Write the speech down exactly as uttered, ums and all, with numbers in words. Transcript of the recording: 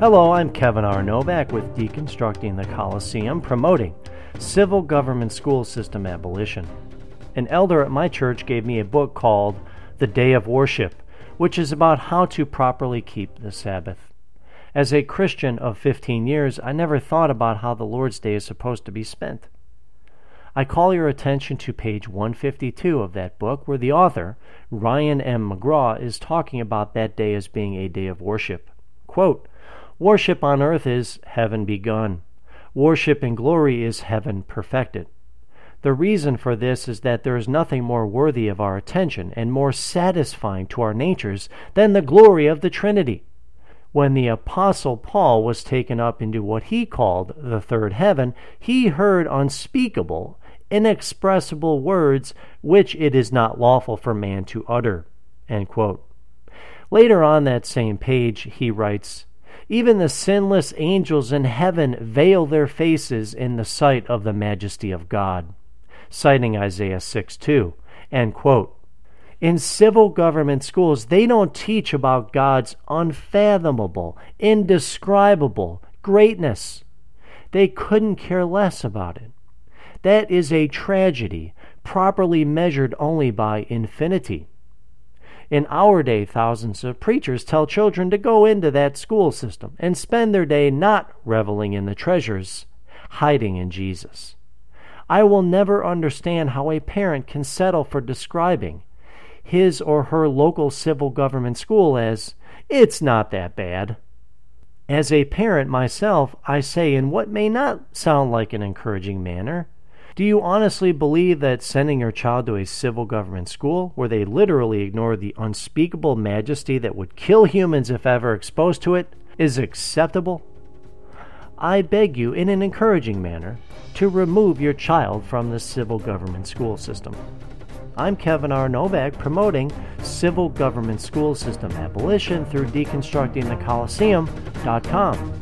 Hello, I'm Kevin R. Novak with Deconstructing the Coliseum, promoting civil government school system abolition. An elder at my church gave me a book called The Day of Worship, which is about how to properly keep the Sabbath. As a Christian of fifteen years, I never thought about how the Lord's Day is supposed to be spent. I call your attention to page one fifty-two of that book, where the author, Ryan M. McGraw, is talking about that day as being a day of worship. Quote, "Worship on earth is heaven begun. Worship in glory is heaven perfected. The reason for this is that there is nothing more worthy of our attention and more satisfying to our natures than the glory of the Trinity. When the Apostle Paul was taken up into what he called the third heaven, he heard unspeakable, inexpressible words which it is not lawful for man to utter." End quote. Later on that same page, he writes, "Even the sinless angels in heaven veil their faces in the sight of the majesty of God," citing Isaiah six two. End quote. In civil government schools, they don't teach about God's unfathomable, indescribable greatness. They couldn't care less about it. That is a tragedy, properly measured only by infinity. In our day, thousands of preachers tell children to go into that school system and spend their day not reveling in the treasures, hiding in Jesus. I will never understand how a parent can settle for describing his or her local civil government school as, "It's not that bad." As a parent myself, I say in what may not sound like an encouraging manner, do you honestly believe that sending your child to a civil government school, where they literally ignore the unspeakable majesty that would kill humans if ever exposed to it, is acceptable? I beg you, in an encouraging manner, to remove your child from the civil government school system. I'm Kevin R. Novak, promoting civil government school system abolition through deconstructing the coliseum dot com.